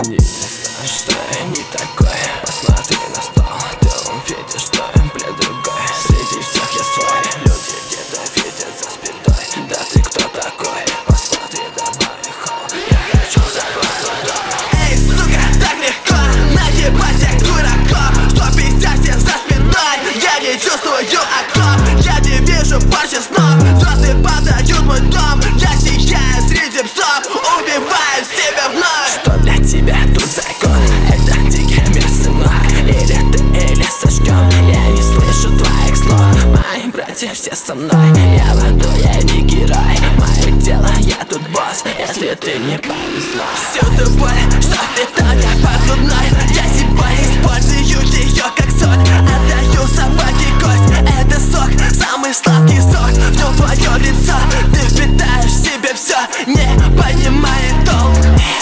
Они не знают, что я не такой. Посмотри на стол, ты увидишь, что им плед другой. Среди всех я свой, люди где-то видят за спиной. Да ты кто такой? Посмотри домой, холл, я хочу забрать твой дом. Эй, сука, так легко наебать всех дураков, что пиздят все за спиной. Я не чувствую окоп, я не вижу больше снов. Звезды падают в мой дом, я сияю среди псов, убиваю себя вновь. Что для тебя тут закон? Это дикий мир, сынок. Или ты, или сожжён. Я не слышу твоих слов. Мои братья все со мной. Я в аду, я не герой. Мое дело, я тут босс. Если ты не повезло. Всю ту боль, что питает под луной, я себя использую ее как соль. Отдаю собаке кость, это сок, самый сладкий сок. В нем твое лицо, ты впитаешь в себе все, не понимая толк.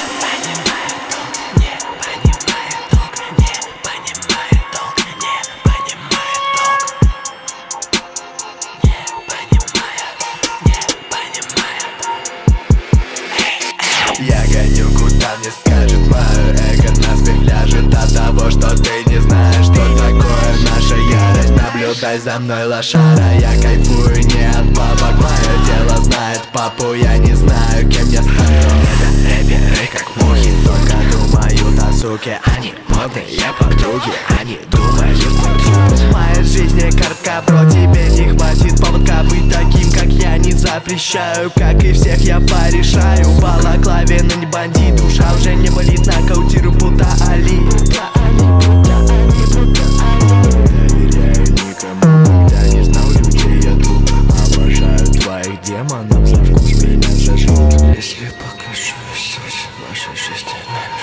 Я гоню, куда мне скажет мое эго, наспех ляжет от того, что ты не знаешь, что такое наша ярость. Наблюдай за мной, лошара, я кайфую не от бабок. Мое дело знает папу, я не знаю, кем я стану. Это рэперы, как мухи, только думают о суке. Они модные подруги, они думают о круг. Моя жизнь не картка, бро, тебе не хватит поводка. Быть таким, как я, не запрещаю, как и всех я порешаю. В балаклаве, но не бандит, душа уже не болит, нокаутирую Будда Али. Доверяю никому, когда не знал людей, я тут обожаю твоих демонов, за вкус меня зажгут. Если покажу суть вашей жизни,